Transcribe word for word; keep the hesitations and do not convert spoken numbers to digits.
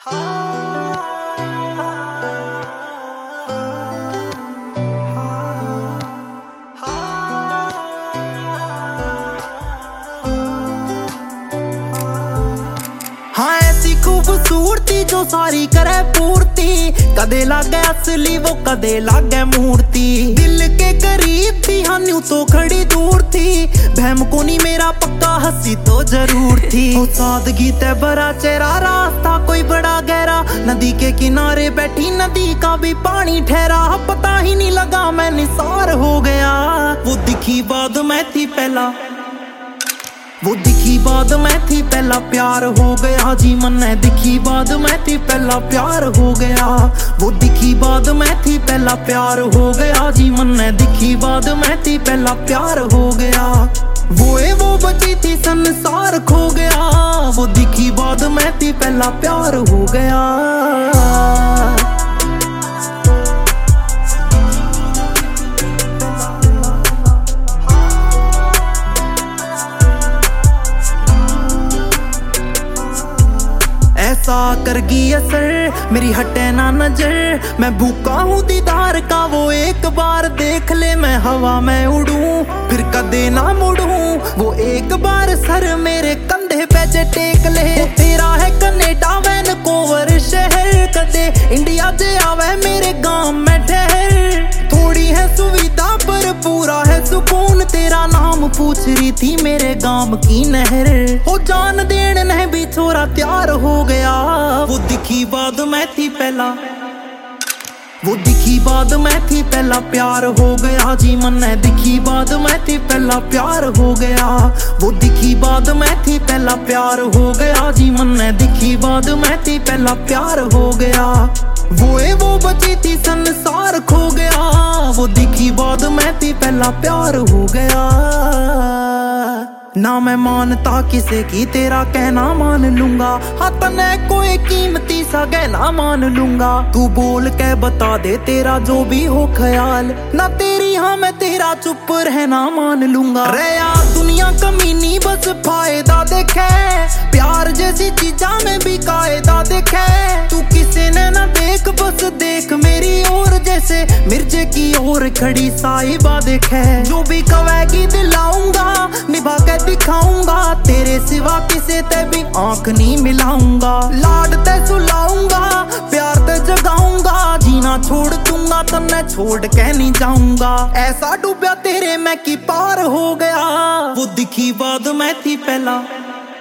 हाँ ऐसी खूबसूरती जो सारी करे पूर्ति, कदे लागे असली वो कदे लागे मूर्ति। दिल के करीब थी हाँ न्यू तो खड़ी दूर थी, बहम को नहीं मेरा पक्का हंसी तो जरूर थी। ओ सादगी ते भरा चेहरा, रास्ता कोई बड़ा गहरा, नदी के किनारे बैठी नदी का भी पानी ठहरा। पता ही नहीं लगा मैं निसार हो गया, वो दिखी बाद मैं थी पहला, वो दिखी बाद मैं थी पहला प्यार हो गया जी मन ने। दिखी बाद मैं थी पहला प्यार हो गया, वो दिखी बाद मैं थी पहला प्यार हो गया जी मन ने। दिखी बाद मैं थी पहला प्यार हो गया, वो ए वो बची थी संसार खो गया। वो दिखी बाद मैं थी पहला प्यार हो गया। ऐसा करगी असर मेरी हटे ना नजर, मैं भूखा हूँ दीदार का, वो एक बार देख ले मैं हवा में उड़ूं फिर कदे ना मुड़ूं। वो एक बार सर मेरे कंधे पे जे टेक ले, तेरा है कनेडा वैनकूवर शहर, कदे इंडिया जे आवे मेरे गांव में ठहर। थोड़ी है सुविधा पर पूरा है सुकून, तेरा नाम पूछ रही थी मेरे गांव की नहर। हो जान देन ने भी छोरा तैयार हो गया, वो दिखी बाद मैं थी पहला, वो दिखी बाद मैं थी पहला प्यार हो गया जी मन ने। दिखी बाद मैं थी पहला प्यार हो गया, वो दिखी बाद मैं थी पहला प्यार हो गया जी मन ने। दिखी बाद मैं थी पहला प्यार हो गया, वो ए वो बची थी संसार खो गया। वो दिखी बाद मैं थी पहला प्यार हो गया। ना मैं मानता किसे की तेरा कहना मान लूंगा, हाथ ने कोई कीमती सा गहना मान लूंगा। तू बोल के बता दे तेरा जो भी हो ख्याल, ना तेरी हाँ मैं तेरा चुप रहना मान लूंगा। रे यार दुनिया कमीनी बस फायदा देखे, प्यार जैसी चीजा में भी कायदा देखे। तू किसे ने ना देख बस देख मेरी ओर, जैसे मिर्जे की ओर खड़ी साहिबा देखे। जो भी कवेगी दिलाऊंगा निभा के दिखाऊंगा, तेरे सिवा किसे ते भी आंख नहीं मिलाऊंगा। लाड ते सुलाऊंगा प्यार ते जगाऊंगा, जीना छोड़ दूंगा तन्ने छोड़ के नहीं जाऊंगा। ऐसा डूबया तेरे मैं की पार हो गया, वो दिखी बाद मैं थी पहला,